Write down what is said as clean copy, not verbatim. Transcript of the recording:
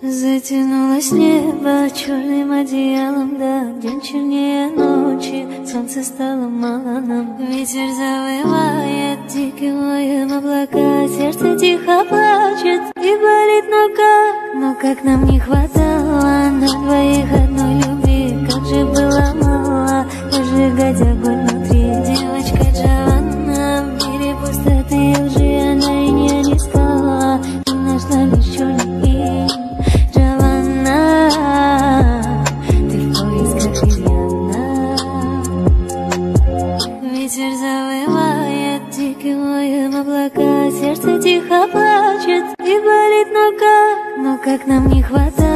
Затянулось небо черным одеялом, да день чернее ночи, солнца стало мало нам. Ветер завывает диким воем облака, сердце тихо плачет и болит, но как нам не хватало на двоих одной любви, как же было мало разжигать огонь внутри. Девочка Джованна, в мире пустоты и лжи она и не искала, и нашла лишь черный день. Ветер завывает диким воем облака, сердце тихо плачет и болит, но как нам не хватает